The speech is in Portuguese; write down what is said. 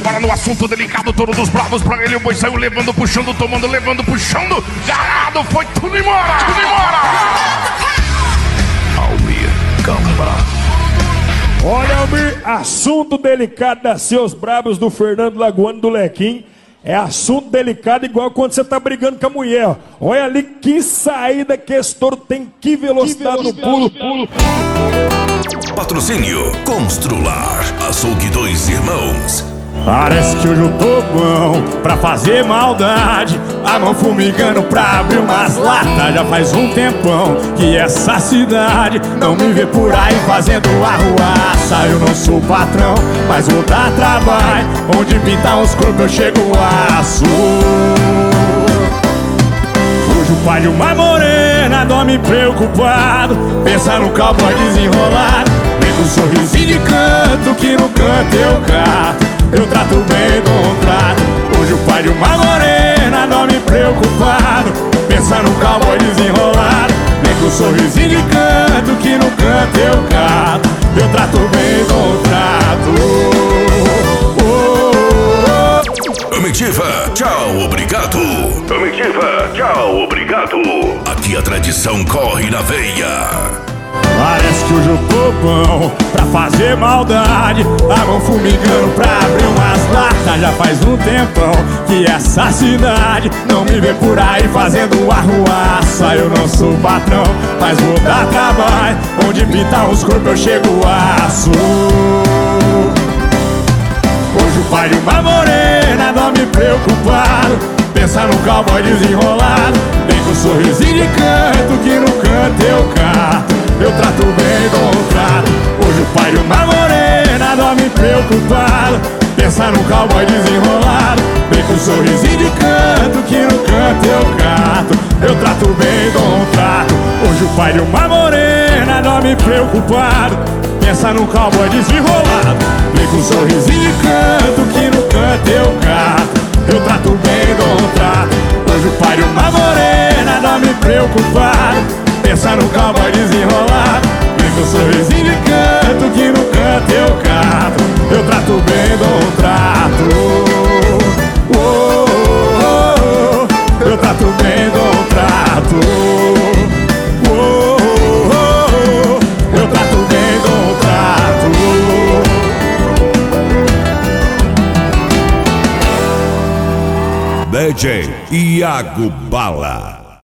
Bora no assunto delicado, touro dos bravos. Pra ele o boi saiu levando, puxando, tomando, levando, puxando. Garado, foi tudo embora, tudo embora. Almir Gamba. Olha, Almir, assunto delicado da Seus Brabos do Fernando Lagoano do Lequim. É assunto delicado igual quando você tá brigando com a mulher, ó. Olha ali que saída que esse touro tem, que velocidade no pulo. Patrocínio Constrular, Açougue Dois Irmãos. Parece que hoje eu tô bom pra fazer maldade. A mão fumigando pra abrir umas latas. Já faz um tempão que essa cidade não me vê por aí fazendo arruaça. Eu não sou patrão, mas vou dar trabalho. Onde pintar os corpos eu chego aço. Hoje o pai de uma morena dorme preocupado, pensa no cowboy desenrolado. Vem com um sorrisinho de canto que no canto eu canto. Eu trato bem do trato. Hoje o pai de uma morena dorme preocupado, pensa no cowboy desenrolado. Vem com um sorrisinho de canto que no canto eu canto. Eu trato bem do trato. Comitiva, tchau, obrigado. Comitiva, tchau, obrigado. Aqui a tradição corre na veia. Parece que hoje eu tô bom pra fazer maldade. A mão fumigando pra abrir umas latas. Já faz um tempão que essa cidade não me vê por aí fazendo arruaça. Eu não sou patrão, mas vou dar trabalho. Onde pintar os corpos eu chego aço. Hoje o pai de uma morena dorme preocupado, pensa no cowboy desenrolado. Vem com um sorrisinho de canto que no canto eu canto. Eu trato bem do trato. Hoje o pai de uma morena dorme preocupado, pensa no cowboy desenrolado. Vem com um sorrisinho de canto que no canto eu canto. Eu trato bem do trato. Hoje o pai de uma morena dorme preocupado, pensa no cowboy desenrolado. Vem com um sorrisinho de canto que no canto eu canto. Eu trato bem do trato. Hoje o pai de uma morena dorme preocupado, pensa no cowboy desenrolado. Vem com um sorrisinho de canto que no canto eu canto. Eu trato bem do trato. Eu trato bem do trato. Eu trato bem do trato. DJ Iago Bala.